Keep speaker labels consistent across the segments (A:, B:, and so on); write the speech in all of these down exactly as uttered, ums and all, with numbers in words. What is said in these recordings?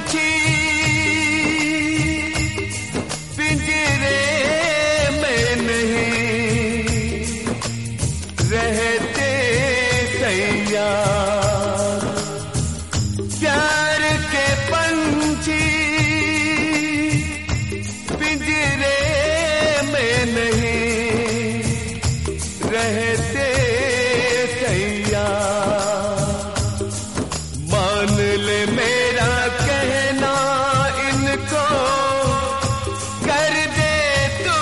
A: पंछी पिंजरे में नहीं रहते तैयार। प्यार के पंछी पिंजरे में नहीं रहते तैयार। मान ले मेरा कहना इनको कर दे तू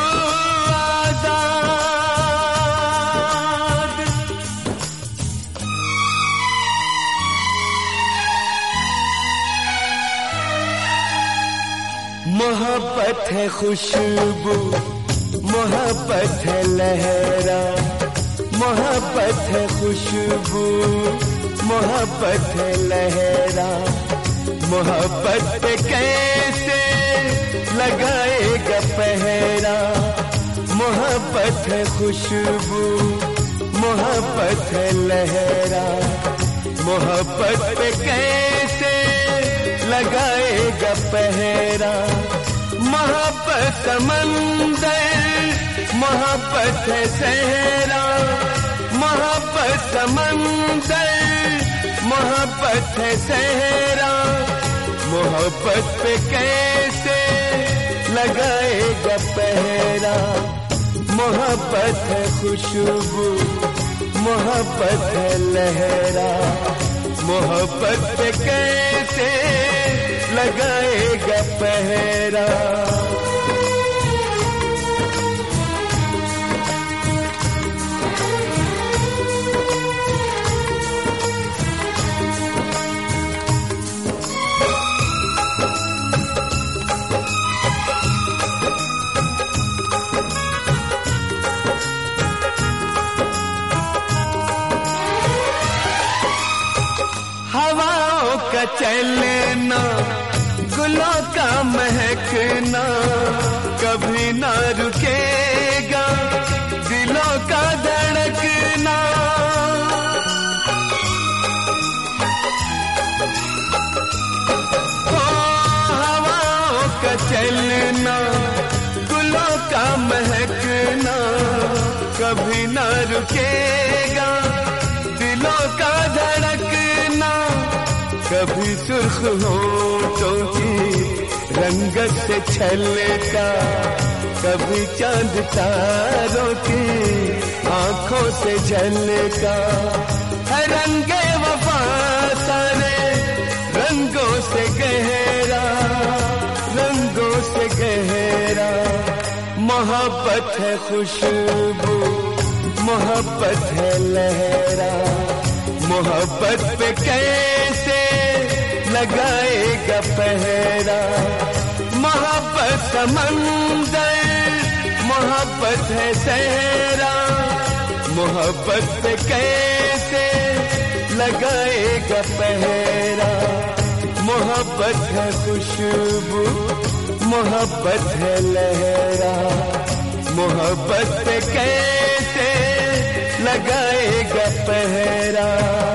A: आजाद। मोहब्बत है खुशबू, मोहब्बत है लहरा, मोहब्बत है खुशबू, मोहब्बत है लहरा। मोहब्बत पे कैसे लगाएगा पहरा। मोहब्बत है खुशबू, मोहब्बत है लहरा। मोहब्बत पे कैसे लगाएगा पहरा। मोहब्बत समंदर, मोहब्बत है सहरा। मोहब्बत समंदर, मोहब्बत है सहरा। मोहब्बत पे कैसे लगाएगा पहरा। मोहब्बत है खुशबू, मोहब्बत है लहरा। मोहब्बत पे कैसे लगाएगा पहरा। हवाओं का चलना, गुलों का महकना कभी ना रुकेगा। दिलों का धड़कना, ओ हवाओं का चलना, गुलों का महकना कभी ना रुकेगा। दिलों का धड़कना कभी सुर्ख होठों की रंगत से छलका, कभी चांद तारों की आंखों से झलका। है रंगे वफा सारे रंगों से गहरा, रंगों से गहरा। मोहब्बत है खुशबू, मोहब्बत है लहरा। मोहब्बत पे कैसे लगाएगा पहरा। मोहब्बत समंदर, मोहब्बत है सहरा। मोहब्बत पे कैसे लगाएगा पहरा। मोहब्बत है खुशबू, मोहब्बत है लहरा। मोहब्बत पे कैसे लगाएगा पहरा।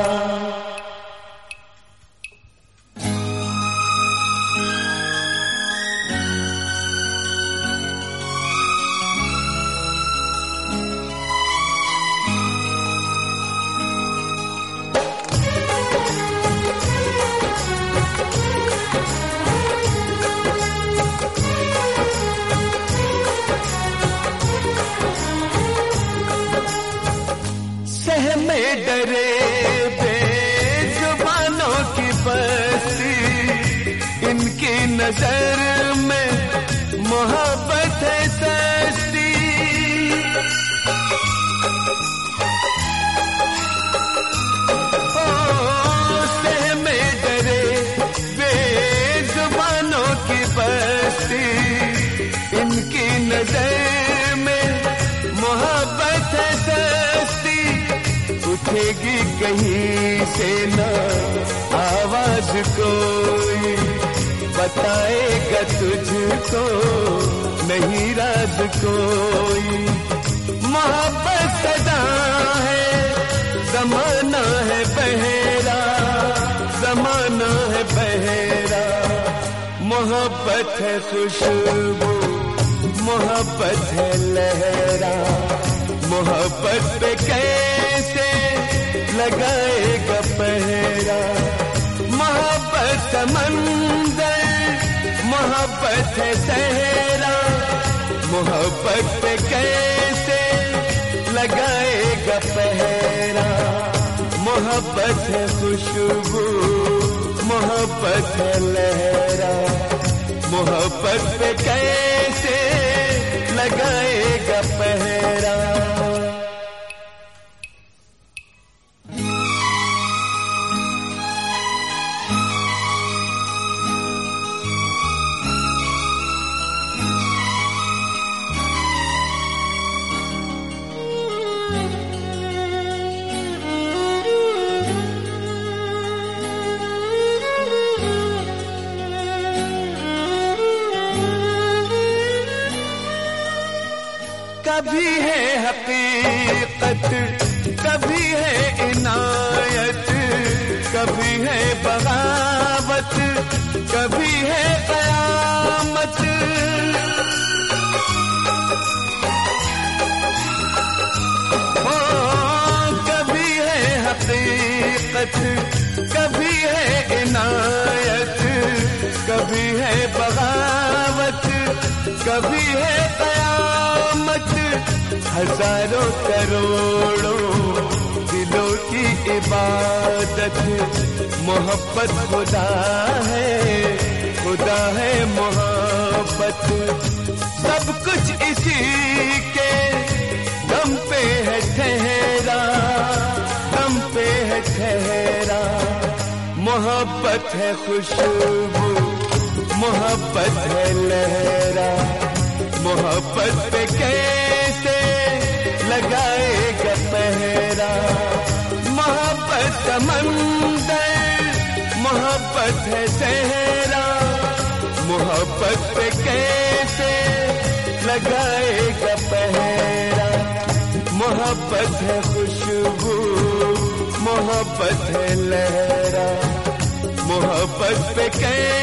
A: में डरे बेजुबानों की बस्ती, इनकी नजर में मोहब्बत है सस्ती। ओ सह में डरे बेजुबानों की बस्ती, इनकी नजर में मोहब्बत है सस्ती। उठेगी कहीं से ना आवाज कोई, बताएगा तुझको नहीं राज कोई। मोहब्बत सदा है, जमाना है बहेरा, जमाना है बहेरा। मोहब्बत है खुशबू, मोहब्बत है लहरा, मोहब्बत पे कैसे लगाएगा पहरा। मोहब्बत समंदर, मोहब्बत है सहरा, मोहब्बत पे कैसे लगाएगा पहरा। मोहब्बत है खुशबू, मोहब्बत है लहरा, मोहब्बत पे कैसे लगाएगा पहरा। कभी है हकीकत, कभी है इनायत, कभी है बगावत, कभी है कयामत। ओ, कभी है हकीकत, कभी है इनायत, कभी है बगावत, कभी है कयामत। हजारों करोड़ों दिलों की इबादत, मोहब्बत खुदा है, खुदा है मोहब्बत। सब कुछ इसी के दम पे है ठहरा, दम पे है ठहरा। मोहब्बत है खुशबू, मोहब्बत है लहरा, मोहब्बत पे कैसे लगाएगा पहरा। मोहब्बत समंदर, मोहब्बत है सहरा, मोहब्बत पे कैसे लगाएगा पहरा। मोहब्बत है खुशबू, मोहब्बत है लहरा, मोहब्बत पे कैसे